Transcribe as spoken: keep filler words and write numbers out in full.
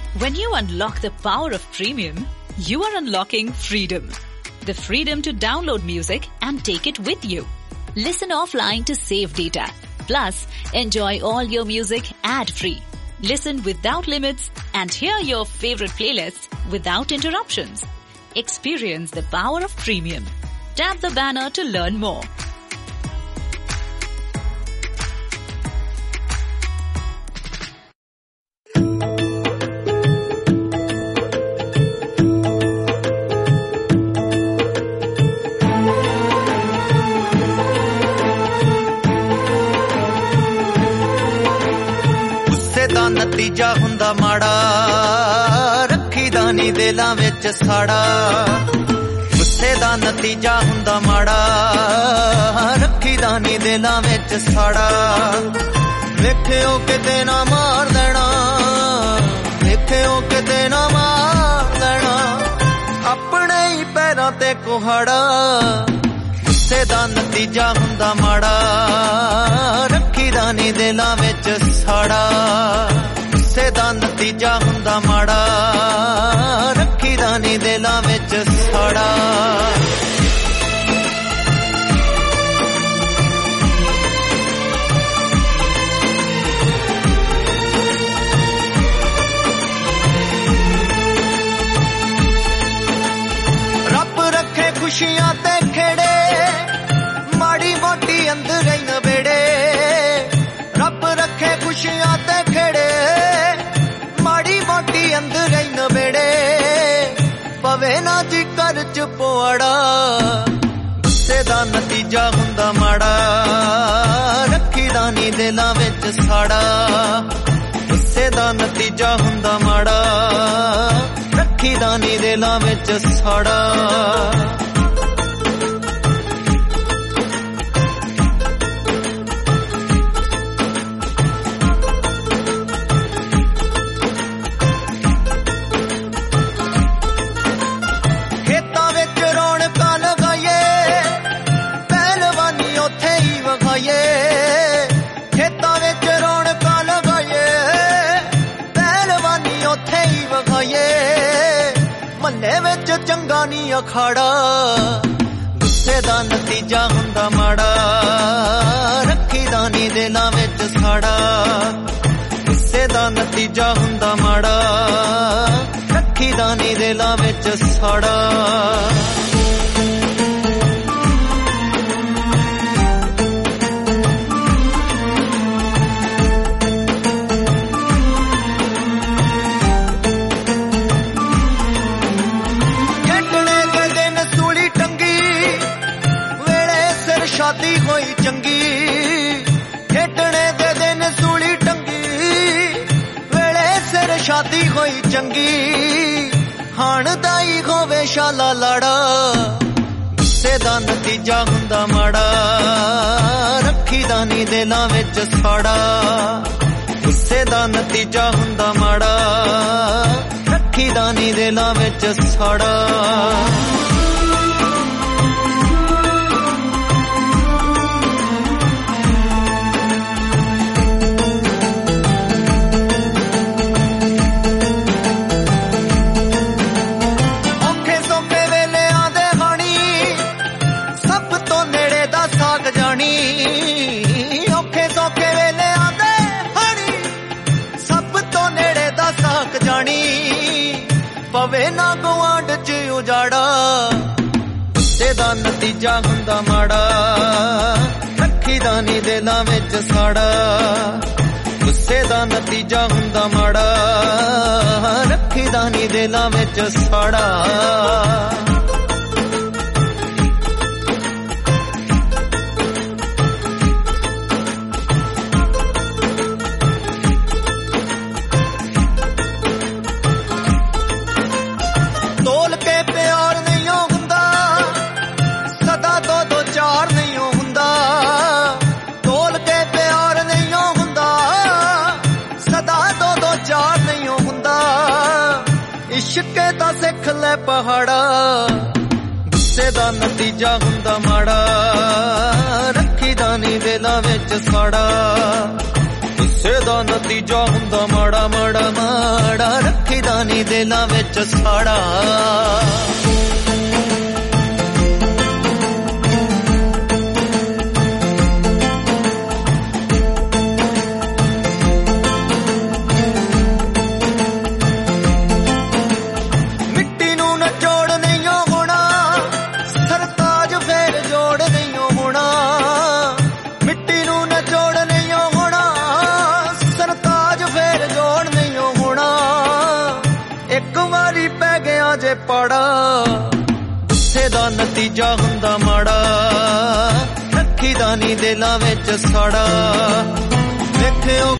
When you unlock the power of premium, you are unlocking freedom. The freedom to download music and take it with you. Listen offline to save data. Plus, enjoy all your music ad-free. Listen without limits and hear your favorite playlists without interruptions. Experience the power of premium. Tap the banner to learn more. ਨਤੀਜਾ ਹੁੰਦਾ ਮਾੜਾ ਰੱਖੀਦਾ ਨੀ ਦਿਲਾਂ ਵਿੱਚ ਸਾੜਾ ਗੁੱਸੇ ਦਾ ਨਤੀਜਾ ਹੁੰਦਾ ਮਾੜਾ ਰੱਖੀਦਾ ਨੀ ਦਿਲਾਂ ਵਿੱਚ ਸਾੜਾ ਵੇਖਿਓ ਕਿਤੇ ਨਾ ਮਾਰ ਦੇਣਾ ਵੇਖਿਓ ਕਿਤੇ ਨਾ ਮਾਰ ਦੇਣਾ ਆਪਣੇ ਹੀ ਪੈਰਾਂ ਤੇ ਕੁਹਾੜਾ ਗੁੱਸੇ ਦਾ ਨਤੀਜਾ ਹੁੰਦਾ ਮਾੜਾ ਰੱਖੀਦਾ ਨੀ ਦਿਲਾਂ ਵਿੱਚ ਸਾੜਾ ਗੁੱਸੇ ਦਾ ਨਤੀਜਾ ਹੁੰਦਾ ਮਾੜਾ ਰੱਖੀਦਾ ਨੀ ਦਿਲਾਂ ਵਿੱਚ ਸਾੜਾ ਰੱਬ ਰੱਖੇ ਖੁਸ਼ੀਆਂ ਤੇ ਖੇੜੇ ਮਾੜੀ ਮੋਟੀ ਅੰਦਰ ਹੀ ਨਵੇੜੇ ਰੱਬ ਰੱਖੇ ਖੁਸ਼ੀਆਂ ਤੇ ਖੇੜੇ ਮਾੜੀ ਮੋਟੀ ਅੰਦਰ ਹੀ ਨਵੇੜੇ ਪਵੇ ਨਾ ਜੀ ਘਰ ਚ ਪਵਾੜਾ ਗੁੱਸੇ ਦਾ ਨਤੀਜਾ ਹੁੰਦਾ ਮਾੜਾ ਰੱਖੀਦਾ ਨੀ ਦਿਲਾਂ ਵਿੱਚ ਸਾੜਾ ਗੁੱਸੇ ਦਾ ਨਤੀਜਾ ਹੁੰਦਾ ਮਾੜਾ ਰੱਖੀਦਾ ਨੀ ਦਿਲਾਂ ਵਿੱਚ ਸਾੜਾ ਚੰਗਾ ਨੀ ਅਖਾੜਾ ਗੁੱਸੇ ਦਾ ਨਤੀਜਾ ਹੁੰਦਾ ਮਾੜਾ ਰੱਖੀਦਾ ਨੀ ਦਿਲਾਂ ਵਿੱਚ ਸਾੜਾ ਗੁੱਸੇ ਦਾ ਨਤੀਜਾ ਹੁੰਦਾ ਮਾੜਾ ਰੱਖੀਦਾ ਨੀ ਦਿਲਾਂ ਵਿੱਚ ਸਾੜਾ ਸ਼ਾਦੀ ਹੋਈ ਚੰਗੀ ਖੇਡਣੇ ਦੇ ਦਿਨ ਸੂਲੀ ਟੰਗੀ ਵੇਲੇ ਸਿਰ ਸ਼ਾਦੀ ਹੋਈ ਚੰਗੀ ਹਾਣ ਦਾ ਹੀ ਹੋਵੇ ਸ਼ਾਲਾ ਲਾੜਾ ਗੁੱਸੇ ਦਾ ਨਤੀਜਾ ਹੁੰਦਾ ਮਾੜਾ ਰੱਖੀਦਾ ਨੀ ਦਿਲਾਂ ਵਿੱਚ ਸਾੜਾ ਗੁੱਸੇ ਦਾ ਨਤੀਜਾ ਹੁੰਦਾ ਮਾੜਾ ਰੱਖੀਦਾ ਨੀ ਦਿਲਾਂ ਵਿੱਚ ਸਾੜਾ ਔਖੇ ਸੌਖੇ ਵੇਲੇ ਆਂਦੇ ਹਣੀ ਸਭ ਤੋਂ ਨੇੜੇ ਦਾ ਸਾਕ ਜਾਣੀ ਪਵੇ ਨਾ ਗੁਆਂਢ ਚ ਉਜਾੜਾ ਗੁੱਸੇ ਦਾ ਨਤੀਜਾ ਹੁੰਦਾ ਮਾੜਾ ਰੱਖੀਦਾ ਨੀ ਦਿਲਾਂ ਵਿੱਚ ਸਾੜਾ ਗੁੱਸੇ ਦਾ ਨਤੀਜਾ ਹੁੰਦਾ ਮਾੜਾ ਰੱਖੀਦਾ ਨੀ ਦਿਲਾਂ ਵਿੱਚ ਸਾੜਾ ਇਸ਼ਕੇ ਦਾ ਸਿੱਖ ਲੈ ਪਹਾੜਾ ਗੁੱਸੇ ਦਾ ਨਤੀਜਾ ਹੁੰਦਾ ਮਾੜਾ ਰੱਖੀਦਾ ਨੀ ਦਿਲਾਂ ਵਿੱਚ ਸਾੜਾ ਗੁੱਸੇ ਦਾ ਨਤੀਜਾ ਹੁੰਦਾ ਮਾੜਾ ਮਾੜਾ ਮਾੜਾ ਰੱਖੀਦਾ ਨੀ ਦਿਲਾਂ ਵਿੱਚ ਸਾੜਾ ਜੇ ਪਾੜਾ ਗੁੱਸੇ ਦਾ ਨਤੀਜਾ ਹੁੰਦਾ ਮਾੜਾ ਰੱਖੀਦਾ ਨੀ ਦਿਲਾਂ ਵਿੱਚ ਸਾੜਾ ਵੇਖਿਓ